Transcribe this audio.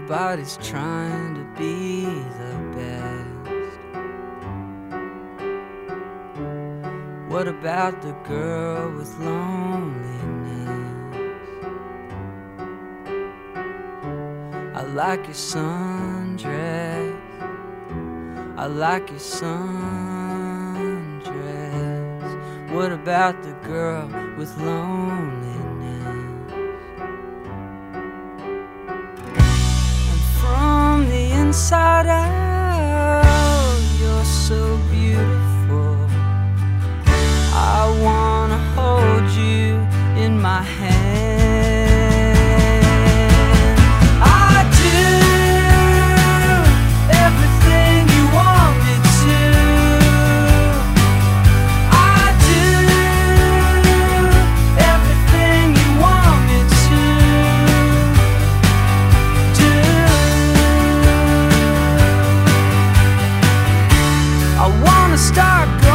Everybody's trying to be the best. What about the girl with loneliness? I like your sundress, I like your sundress. What about the girl with loneliness? Inside out, you're so beautiful. I wanna hold you in my hand. I do everything you want me to. I do everything you want me to do. I wanna start going